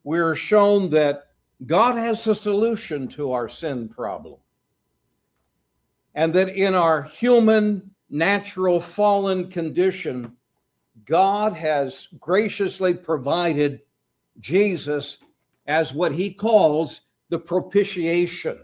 we're shown that God has a solution to our sin problem. And that in our human, natural, fallen condition, God has graciously provided Jesus as what he calls the propitiation.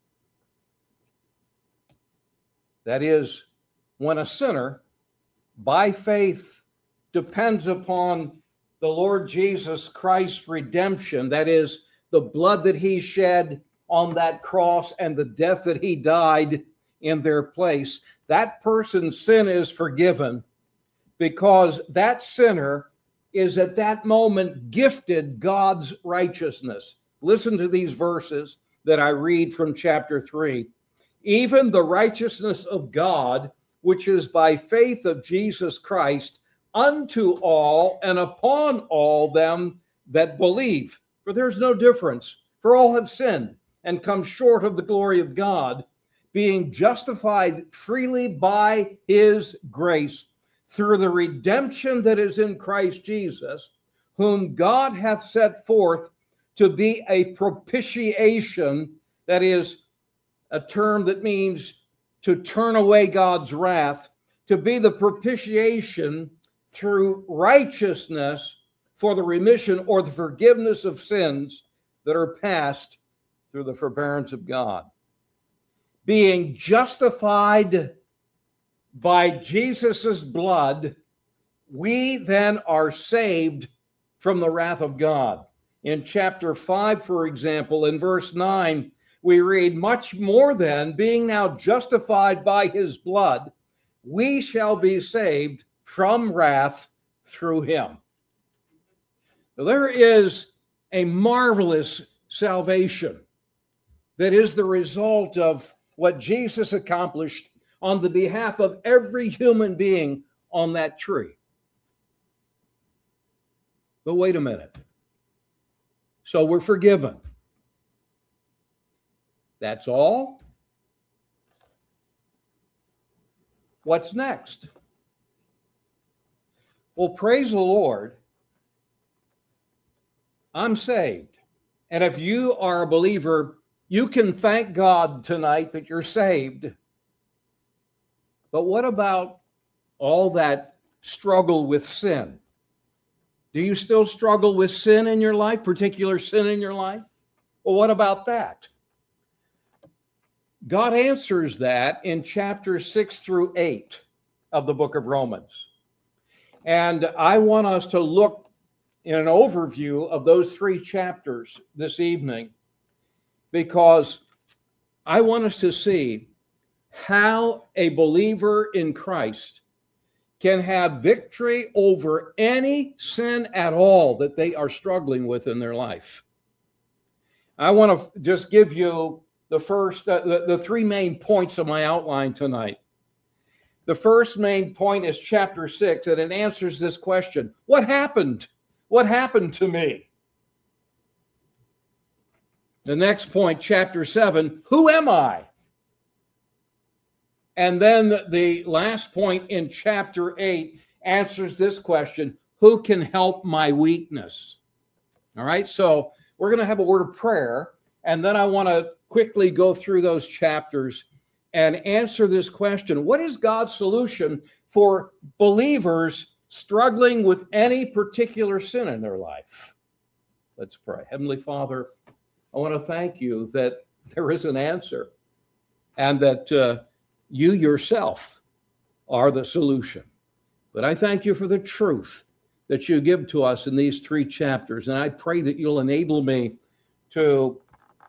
That is, when a sinner, by faith, depends upon the Lord Jesus Christ's redemption, that is, the blood that he shed on that cross and the death that he died in their place, that person's sin is forgiven because that sinner is at that moment gifted God's righteousness. Listen to these verses that I read from chapter 3. Even the righteousness of God, which is by faith of Jesus Christ, unto all and upon all them that believe. For there's no difference, for all have sinned and come short of the glory of God, being justified freely by his grace through the redemption that is in Christ Jesus, whom God hath set forth to be a propitiation, that is a term that means to turn away God's wrath, to be the propitiation through righteousness for the remission or the forgiveness of sins that are past through the forbearance of God. Being justified by Jesus's blood, we then are saved from the wrath of God. In chapter 5, for example, in verse 9, we read, much more than, being now justified by his blood, we shall be saved from wrath through him. Now, there is a marvelous salvation that is the result of what Jesus accomplished on the behalf of every human being on that tree. But wait a minute. So we're forgiven. That's all? What's next? Well, praise the Lord. I'm saved. And if you are a believer, you can thank God tonight that you're saved. But what about all that struggle with sin? Do you still struggle with sin in your life, particular sin in your life? Well, what about that? God answers that in chapters 6 through 8 of the book of Romans. And I want us to look in an overview of those 3 chapters this evening, because I want us to see how a believer in Christ can have victory over any sin at all that they are struggling with in their life. I want to just give you the first, the 3 main points of my outline tonight. The first main point is chapter 6, and it answers this question: what happened? What happened to me? The next point, chapter 7, who am I? And then the last point in chapter 8 answers this question: who can help my weakness? All right, so we're going to have a word of prayer, and then I want to quickly go through those chapters and answer this question: what is God's solution for believers struggling with any particular sin in their life? Let's pray. Heavenly Father, I want to thank you that there is an answer, and that you yourself are the solution. But I thank you for the truth that you give to us in these 3 chapters, and I pray that you'll enable me to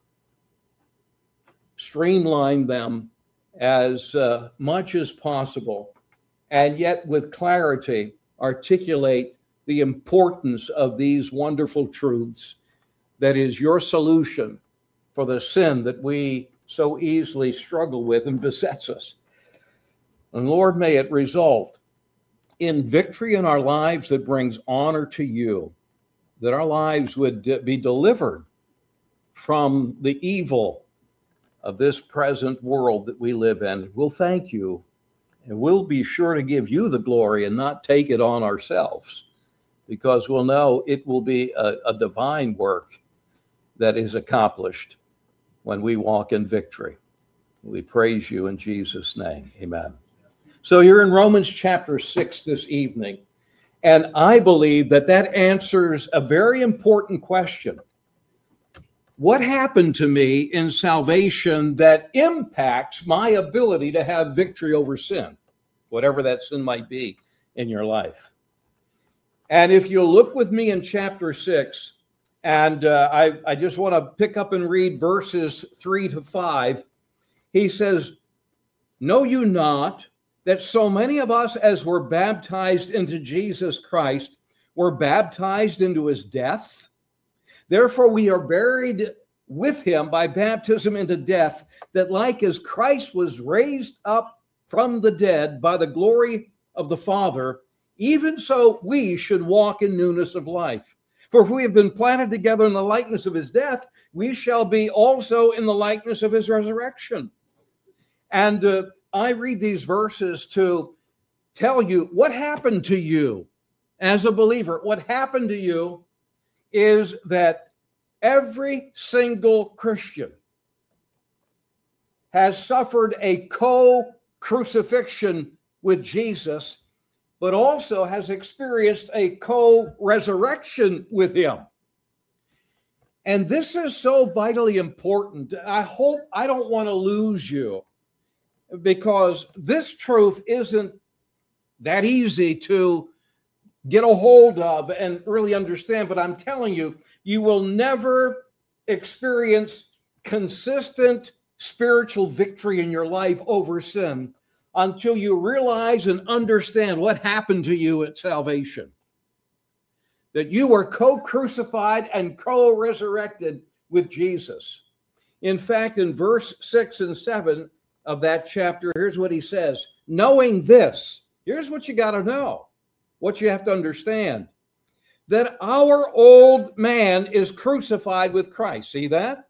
streamline them as much as possible, and yet with clarity articulate the importance of these wonderful truths that is your solution for the sin that we so easily struggle with and besets us. And Lord, may it result in victory in our lives that brings honor to you, that our lives would be delivered from the evil of this present world that we live in. We'll thank you, and we'll be sure to give you the glory and not take it on ourselves. because we'll know it will be a divine work that is accomplished when we walk in victory. We praise you in Jesus' name. Amen. So you're in Romans chapter 6 this evening, and I believe that answers a very important question. What happened to me in salvation that impacts my ability to have victory over sin, whatever that sin might be in your life? And if you'll look with me in chapter 6, and I just want to pick up and read verses 3 to 5. He says, "Know you not that so many of us as were baptized into Jesus Christ were baptized into his death? Therefore we are buried with him by baptism into death, that like as Christ was raised up from the dead by the glory of the Father, even so we should walk in newness of life. For if we have been planted together in the likeness of his death, we shall be also in the likeness of his resurrection." And I read these verses to tell you what happened to you as a believer. What happened to you is that every single Christian has suffered a co-crucifixion with Jesus, but also has experienced a co-resurrection with him. And this is so vitally important. I hope I don't want to lose you, because this truth isn't that easy to get a hold of and really understand. But I'm telling you, you will never experience consistent spiritual victory in your life over sin until you realize and understand what happened to you at salvation. That you were co-crucified and co-resurrected with Jesus. In fact, in verse 6 and 7 of that chapter, here's what he says. Knowing this, here's what you got to know, what you have to understand, that our old man is crucified with Christ. See that?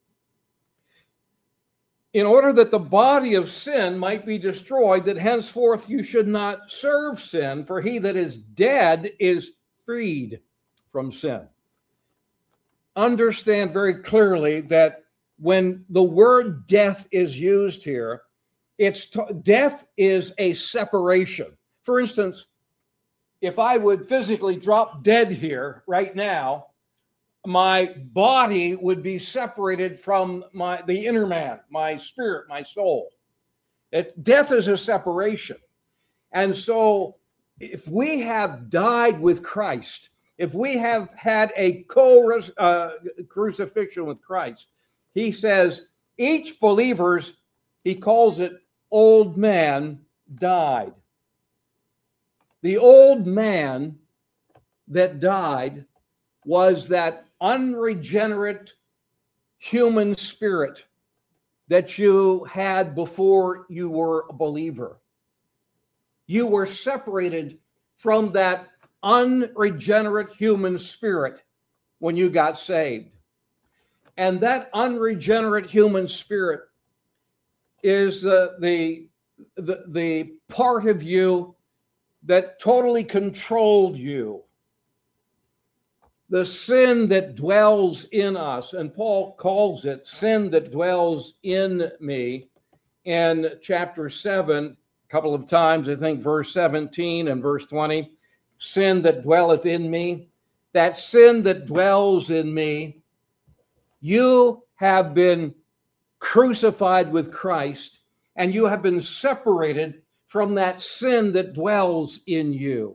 In order that the body of sin might be destroyed, that henceforth you should not serve sin, for he that is dead is freed from sin. Understand very clearly that when the word death is used here, death is a separation. For instance, if I would physically drop dead here right now, my body would be separated from the inner man, my spirit, my soul. Death is a separation. And so if we have died with Christ, if we have had a crucifixion with Christ, he says each believer's, he calls it old man, died. The old man that died was that unregenerate human spirit that you had before you were a believer. You were separated from that unregenerate human spirit when you got saved. And that unregenerate human spirit is the part of you that totally controlled you. The sin that dwells in us, and Paul calls it sin that dwells in me in chapter 7, a couple of times, I think verse 17 and verse 20, sin that dwelleth in me. That sin that dwells in me, you have been crucified with Christ, and you have been separated from that sin that dwells in you.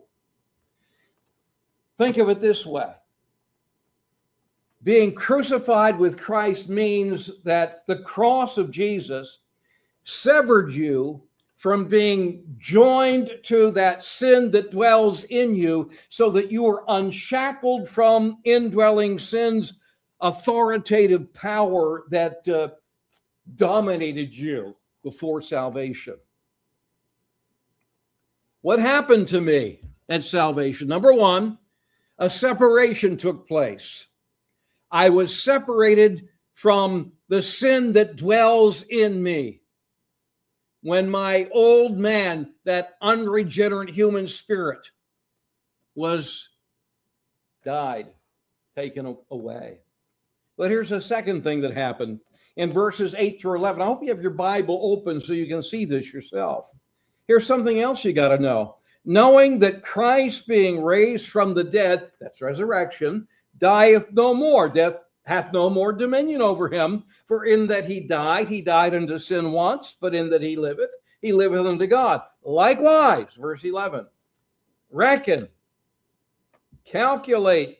Think of it this way. Being crucified with Christ means that the cross of Jesus severed you from being joined to that sin that dwells in you, so that you are unshackled from indwelling sin's authoritative power that dominated you before salvation. What happened to me at salvation? Number one, a separation took place. I was separated from the sin that dwells in me. When my old man, that unregenerate human spirit, was died, taken away. But here's the second thing that happened in verses 8 through 11. I hope you have your Bible open so you can see this yourself. Here's something else you got to know. Knowing that Christ being raised from the dead, that's resurrection, dieth no more. Death hath no more dominion over him. For in that he died unto sin once, but in that he liveth unto God. Likewise, verse 11, reckon, calculate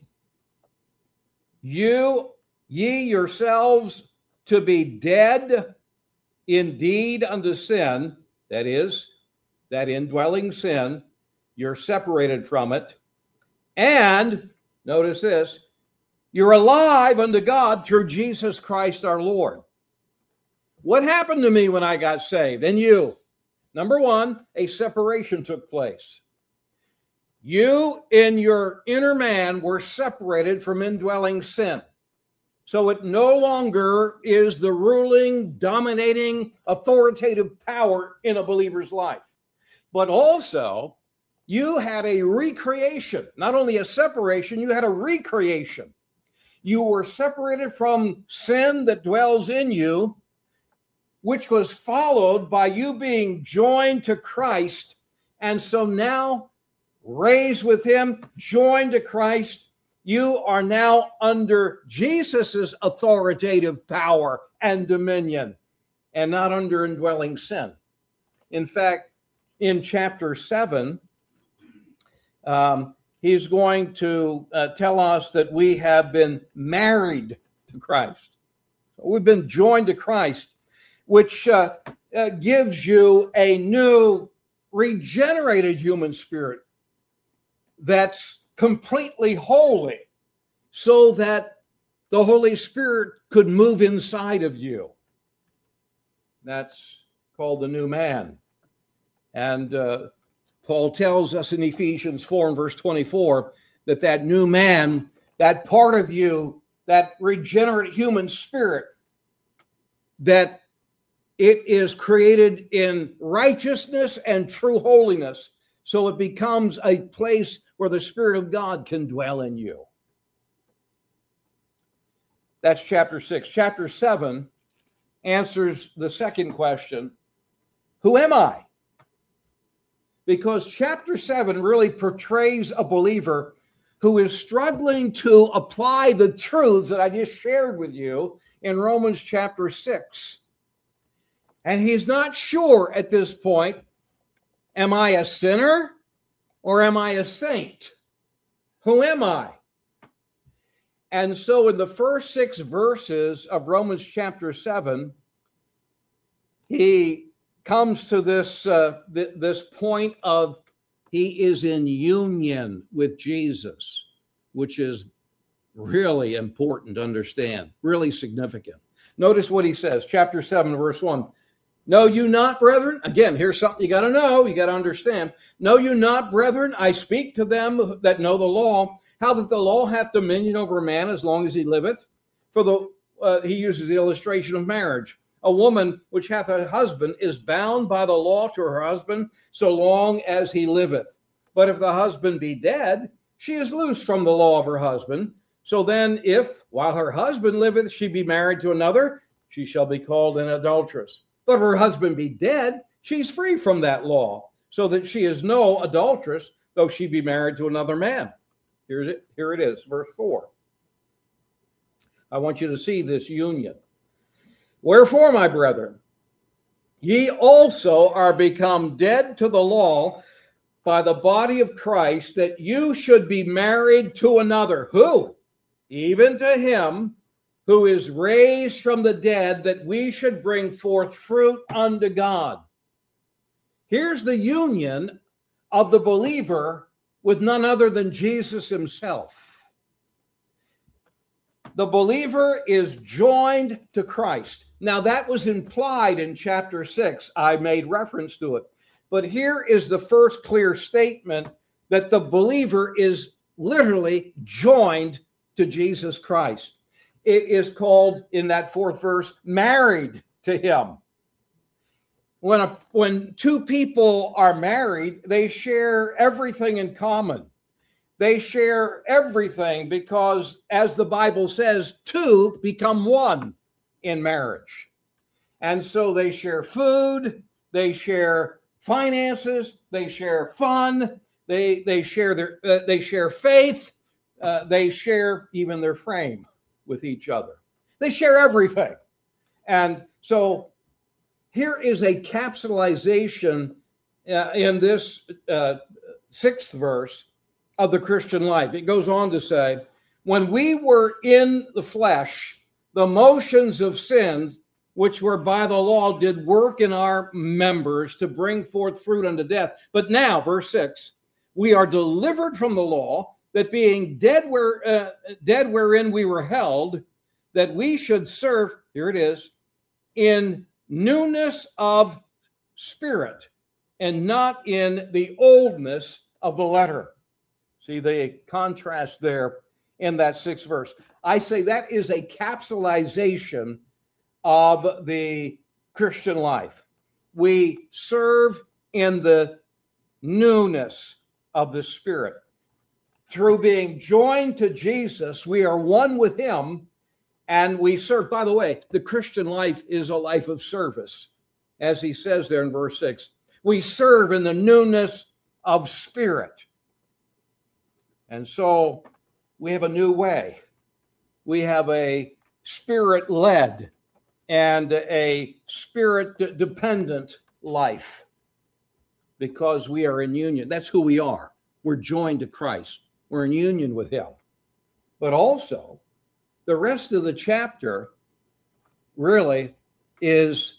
ye yourselves to be dead indeed unto sin, that is, that indwelling sin, you're separated from it. And notice this, you're alive unto God through Jesus Christ our Lord. What happened to me when I got saved? And you? Number one, a separation took place. You in your inner man were separated from indwelling sin. So it no longer is the ruling, dominating, authoritative power in a believer's life. But also, you had a recreation, not only a separation, you had a recreation. You were separated from sin that dwells in you, which was followed by you being joined to Christ. And so now, raised with him, joined to Christ, you are now under Jesus's authoritative power and dominion, and not under indwelling sin. In fact, in chapter 7, he's going to tell us that we have been married to Christ. We've been joined to Christ, which gives you a new regenerated human spirit that's completely holy, so that the Holy Spirit could move inside of you. That's called the new man. And Paul tells us in Ephesians 4 and verse 24 that new man, that part of you, that regenerate human spirit, that it is created in righteousness and true holiness. So it becomes a place where the Spirit of God can dwell in you. That's chapter 6. Chapter 7 answers the second question, who am I? Because chapter 7 really portrays a believer who is struggling to apply the truths that I just shared with you in Romans chapter 6. And he's not sure at this point, am I a sinner or am I a saint? Who am I? And so in the first 6 verses of Romans chapter 7, he comes to this point of he is in union with Jesus, which is really important to understand, really significant. Notice what he says, chapter 7, verse 1. Know you not, brethren? Again, here's something you got to know, you got to understand. Know you not, brethren, I speak to them that know the law, how that the law hath dominion over a man as long as he liveth. For he uses the illustration of marriage. A woman which hath a husband is bound by the law to her husband so long as he liveth. But if the husband be dead, she is loosed from the law of her husband. So then if, while her husband liveth, she be married to another, she shall be called an adulteress. But if her husband be dead, she's free from that law, so that she is no adulteress, though she be married to another man. Here it is, verse 4. I want you to see this union. Wherefore, my brethren, ye also are become dead to the law by the body of Christ, that you should be married to another. Who? Even to him who is raised from the dead, that we should bring forth fruit unto God. Here's the union of the believer with none other than Jesus himself. The believer is joined to Christ. Now, that was implied in chapter 6. I made reference to it. But here is the first clear statement that the believer is literally joined to Jesus Christ. It is called, in that 4th verse, married to him. When two people are married, they share everything in common. They share everything because, as the Bible says, two become one in marriage. And so they share food, they share finances, they share fun, they share faith, they share even their frame with each other. They share everything. And so here is a capsulization in this sixth verse of the Christian life. It goes on to say, when we were in the flesh, the motions of sin, which were by the law, did work in our members to bring forth fruit unto death. But now, verse 6, we are delivered from the law, that being dead wherein we were held, that we should serve, here it is, in newness of spirit, and not in the oldness of the letter. See the contrast there in that sixth verse. I say that is a capsulization of the Christian life. We serve in the newness of the Spirit. Through being joined to Jesus, we are one with him, and we serve. By the way, the Christian life is a life of service. As he says there in verse 6, we serve in the newness of spirit. And so we have a new way. We have a spirit-led and a spirit-dependent life because we are in union. That's who we are. We're joined to Christ. We're in union with him. But also, the rest of the chapter really is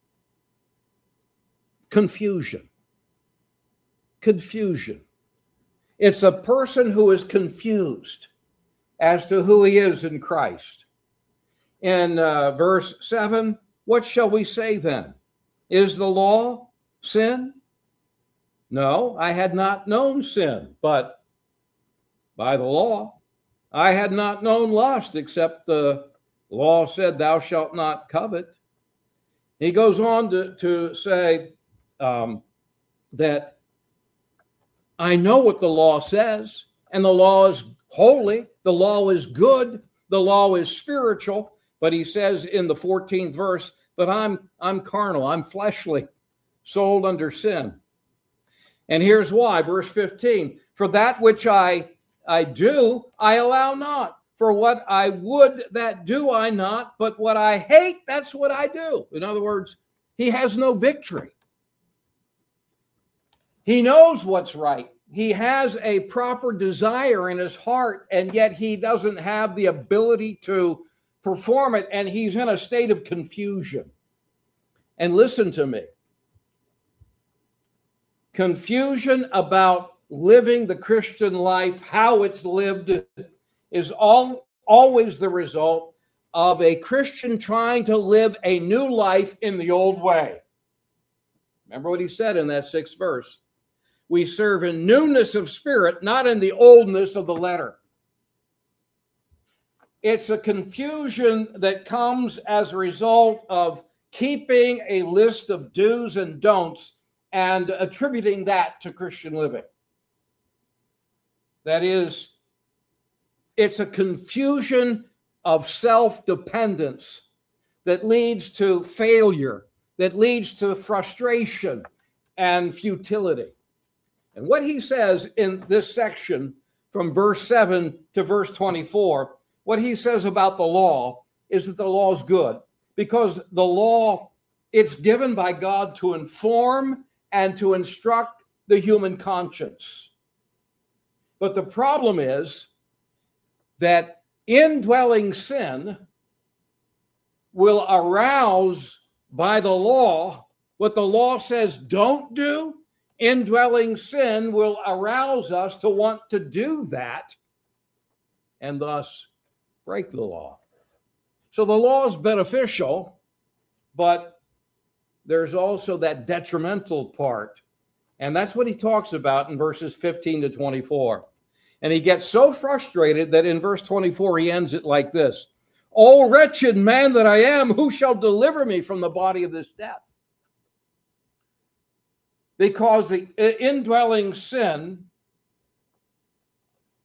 confusion. Confusion. It's a person who is confused as to who he is in Christ. In verse 7, what shall we say then? Is the law sin? No, I had not known sin, but by the law, I had not known lust, except the law said, thou shalt not covet. He goes on to say that I know what the law says, and the law is holy, the law is good, the law is spiritual, but he says in the 14th verse, but I'm carnal, I'm fleshly, sold under sin. And here's why, verse 15, for that which I do, I allow not. For what I would, that do I not, but what I hate, that's what I do. In other words, he has no victory. He knows what's right. He has a proper desire in his heart, and yet he doesn't have the ability to perform it, and he's in a state of confusion. And listen to me. Confusion about living the Christian life, how it's lived, is always the result of a Christian trying to live a new life in the old way. Remember what he said in that 6th verse. We serve in newness of spirit, not in the oldness of the letter. It's a confusion that comes as a result of keeping a list of do's and don'ts and attributing that to Christian living. That is, it's a confusion of self-dependence that leads to failure, that leads to frustration and futility. And what he says in this section from verse 7 to verse 24, what he says about the law is that the law is good because the law, it's given by God to inform and to instruct the human conscience. But the problem is that indwelling sin will arouse by the law what the law says don't do. Indwelling sin will arouse us to want to do that and thus break the law. So the law is beneficial, but there's also that detrimental part. And that's what he talks about in verses 15 to 24. And he gets so frustrated that in verse 24, he ends it like this. O wretched man that I am, who shall deliver me from the body of this death? Because the indwelling sin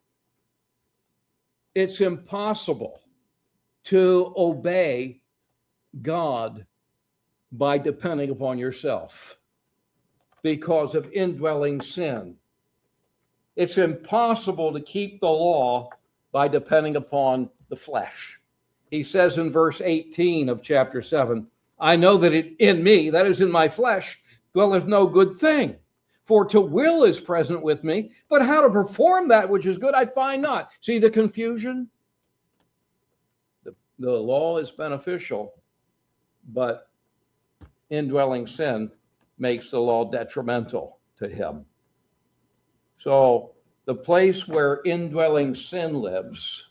it's impossible to obey God by depending upon yourself because of indwelling sin. It's impossible to keep the law by depending upon the flesh. He says in verse 18 of chapter 7, I know that in me, that is in my flesh, dwelleth no good thing. For to will is present with me, but how to perform that which is good I find not. See the confusion? The law is beneficial, but indwelling sin makes the law detrimental to him. So the place where indwelling sin lives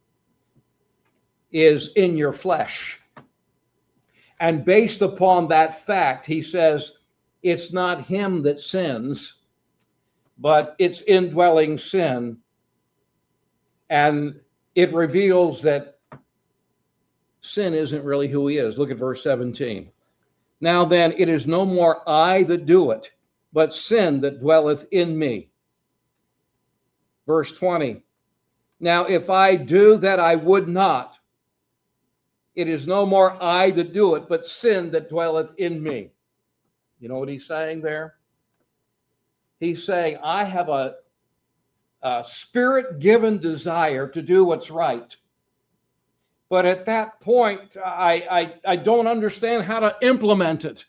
is in your flesh. And based upon that fact, he says, it's not him that sins, but it's indwelling sin. And it reveals that sin isn't really who he is. Look at verse 17. Now then, it is no more I that do it, but sin that dwelleth in me. Verse 20. Now, if I do that I would not, it is no more I that do it, but sin that dwelleth in me. You know what he's saying there? He's saying, I have a spirit-given desire to do what's right. But at that point, I don't understand how to implement it.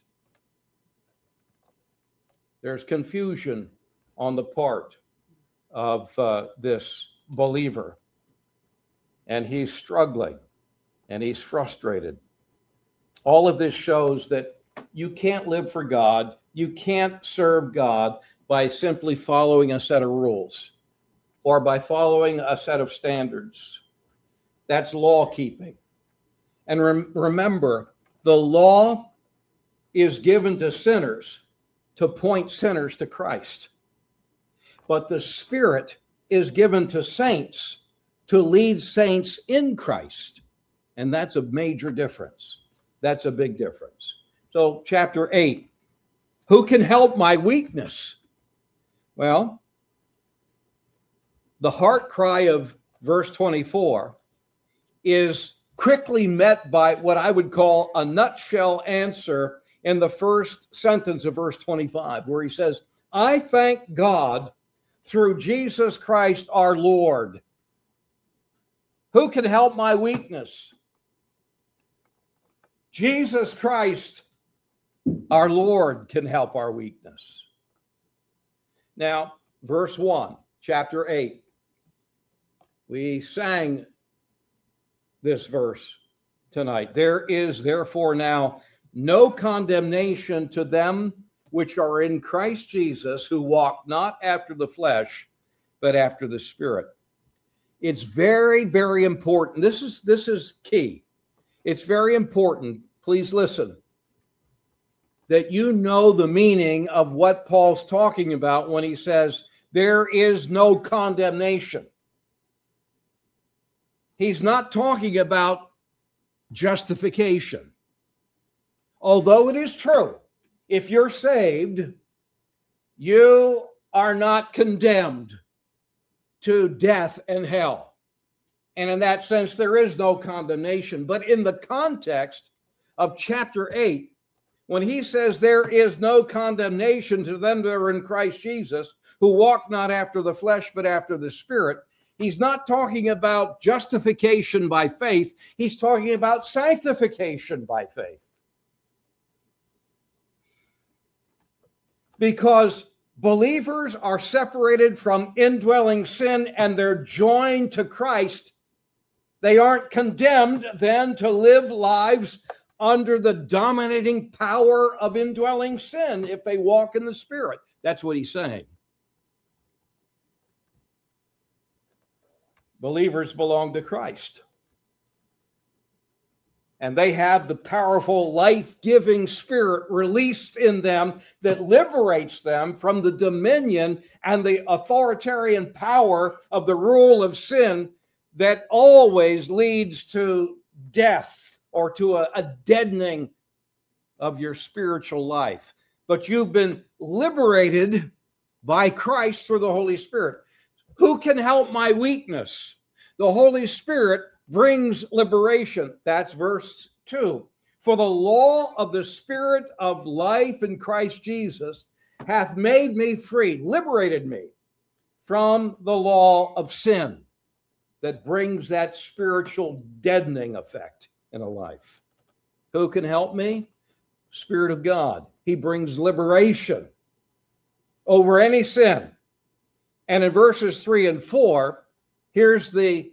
There's confusion on the part of this believer. And he's struggling and he's frustrated. All of this shows that you can't live for God. You can't serve God by simply following a set of rules or by following a set of standards. That's law keeping. And remember, the law is given to sinners to point sinners to Christ. But the Spirit is given to saints to lead saints in Christ. And that's a major difference. That's a big difference. So, chapter 8, who can help my weakness? Well, the heart cry of verse 24 is quickly met by what I would call a nutshell answer in the first sentence of verse 25, where he says, I thank God through Jesus Christ our Lord. Who can help my weakness? Jesus Christ our Lord can help our weakness. Now, verse 1, chapter 8. We sang this verse tonight. There is therefore now no condemnation to them which are in Christ Jesus, who walk not after the flesh, but after the Spirit. It's very, very important. This is key. It's very important. Please listen. That you know the meaning of what Paul's talking about when he says, there is no condemnation. He's not talking about justification. Although it is true, if you're saved, you are not condemned to death and hell. And in that sense, there is no condemnation. But in the context of chapter 8, when he says there is no condemnation to them that are in Christ Jesus, who walk not after the flesh, but after the Spirit, he's not talking about justification by faith. He's talking about sanctification by faith. Because believers are separated from indwelling sin and they're joined to Christ. They aren't condemned then to live lives under the dominating power of indwelling sin if they walk in the Spirit. That's what he's saying. Believers belong to Christ. And they have the powerful, life-giving Spirit released in them that liberates them from the dominion and the authoritarian power of the rule of sin that always leads to death or to a deadening of your spiritual life. But you've been liberated by Christ through the Holy Spirit. Who can help my weakness? The Holy Spirit brings liberation. That's verse 2. For the law of the Spirit of life in Christ Jesus hath made me free, liberated me from the law of sin that brings that spiritual deadening effect in a life. Who can help me? Spirit of God. He brings liberation over any sin. And in verses 3 and 4, here's the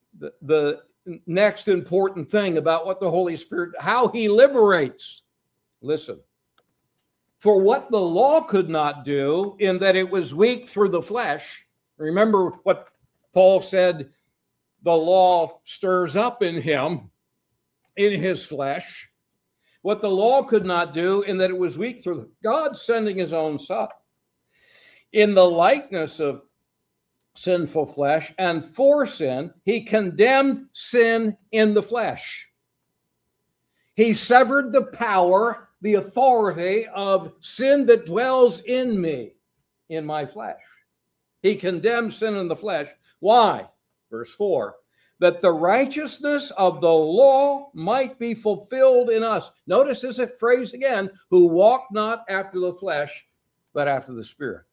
next important thing about what the Holy Spirit, how he liberates. Listen. For what the law could not do, in that it was weak through the flesh. Remember what Paul said, the law stirs up in him, in his flesh. What the law could not do, in that it was weak through God sending his own Son in the likeness of sinful flesh, and for sin, he condemned sin in the flesh. He severed the power, the authority of sin that dwells in me, in my flesh. He condemned sin in the flesh. Why? Verse 4, that the righteousness of the law might be fulfilled in us. Notice this phrase again, who walk not after the flesh, but after the Spirit.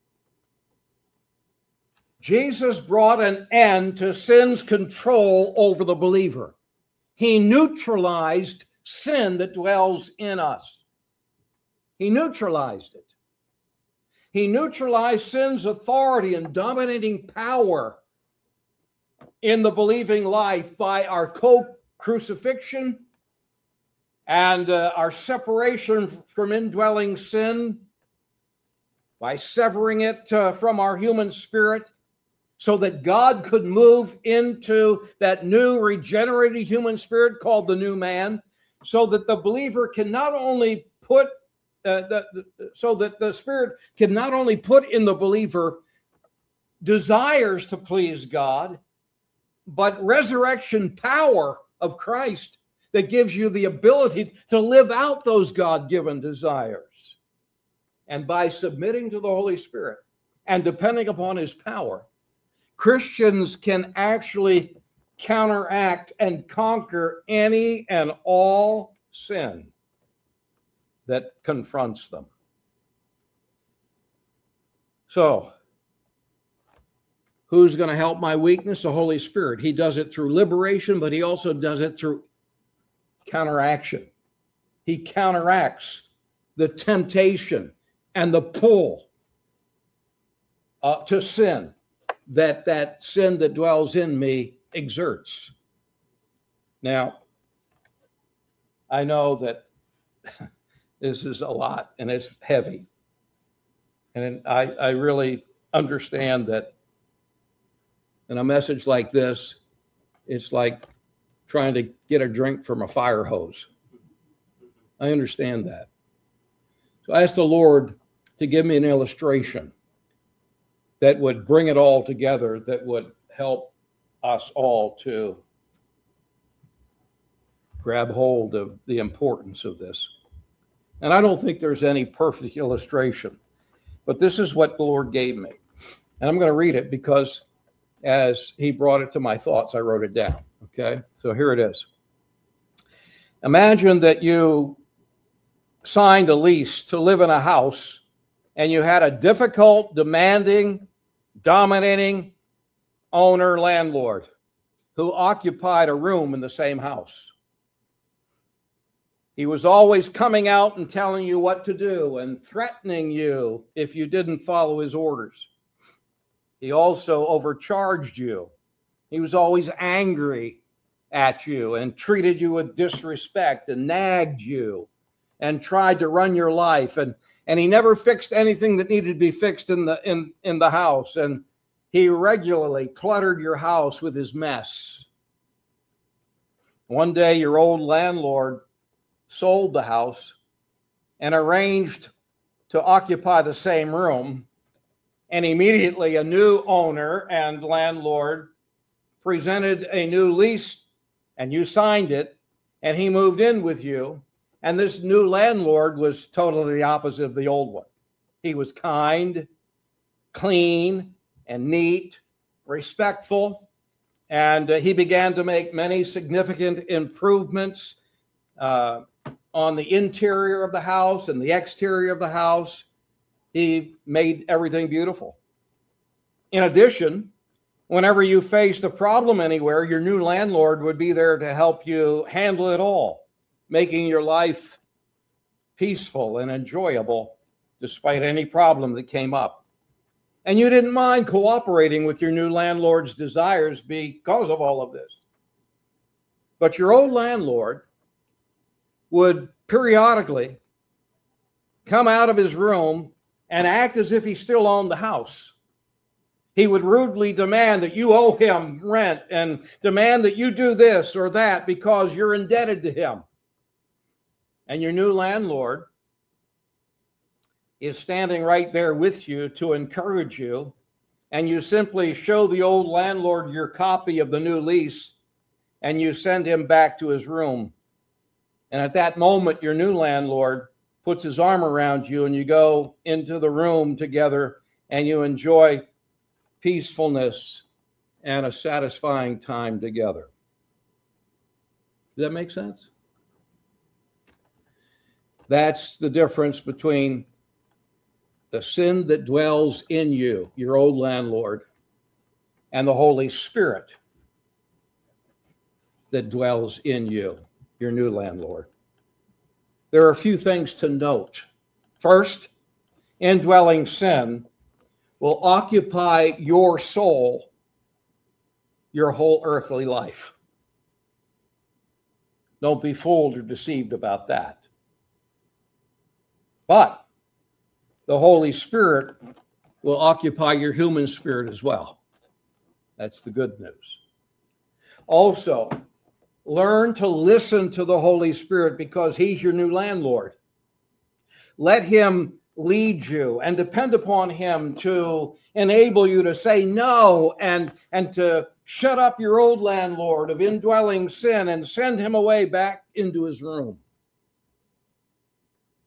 Jesus brought an end to sin's control over the believer. He neutralized sin that dwells in us. He neutralized it. He neutralized sin's authority and dominating power in the believing life by our co-crucifixion and our separation from indwelling sin, by severing it from our human spirit, so that God could move into that new regenerated human spirit called the new man, so that the believer can not only put, so that the Spirit can not only put in the believer desires to please God, but resurrection power of Christ that gives you the ability to live out those God-given desires. And by submitting to the Holy Spirit and depending upon his power, Christians can actually counteract and conquer any and all sin that confronts them. So, who's going to help my weakness? The Holy Spirit. He does it through liberation, but he also does it through counteraction. He counteracts the temptation and the pull to sin that sin that dwells in me exerts. Now, I know that this is a lot and it's heavy. And I really understand that in a message like this, it's like trying to get a drink from a fire hose. I understand that. So I asked the Lord to give me an illustration that would bring it all together, that would help us all to grab hold of the importance of this. And I don't think there's any perfect illustration, but this is what the Lord gave me. And I'm going to read it because as he brought it to my thoughts, I wrote it down. Okay, so here it is. Imagine that you signed a lease to live in a house and you had a difficult, demanding, dominating owner, landlord who occupied a room in the same house. He was always coming out and telling you what to do and threatening you if you didn't follow his orders. He also overcharged you. He was always angry at you and treated you with disrespect and nagged you and tried to run your life. And he never fixed anything that needed to be fixed in the house. And he regularly cluttered your house with his mess. One day, your old landlord sold the house and arranged to occupy the same room. And immediately a new owner and landlord presented a new lease and you signed it and he moved in with you. And this new landlord was totally the opposite of the old one. He was kind, clean, and neat, respectful, And he began to make many significant improvements on the interior of the house and the exterior of the house. He made everything beautiful. In addition, whenever you faced a problem anywhere, your new landlord would be there to help you handle it all, making your life peaceful and enjoyable despite any problem that came up. And you didn't mind cooperating with your new landlord's desires because of all of this. But your old landlord would periodically come out of his room and act as if he still owned the house. He would rudely demand that you owe him rent and demand that you do this or that because you're indebted to him. And your new landlord is standing right there with you to encourage you, and you simply show the old landlord your copy of the new lease, and you send him back to his room. And at that moment, your new landlord puts his arm around you, and you go into the room together, and you enjoy peacefulness and a satisfying time together. Does that make sense? That's the difference between the sin that dwells in you, your old landlord, and the Holy Spirit that dwells in you, your new landlord. There are a few things to note. First, indwelling sin will occupy your soul your whole earthly life. Don't be fooled or deceived about that. But the Holy Spirit will occupy your human spirit as well. That's the good news. Also, learn to listen to the Holy Spirit because he's your new landlord. Let him lead you and depend upon him to enable you to say no and to shut up your old landlord of indwelling sin and send him away back into his room.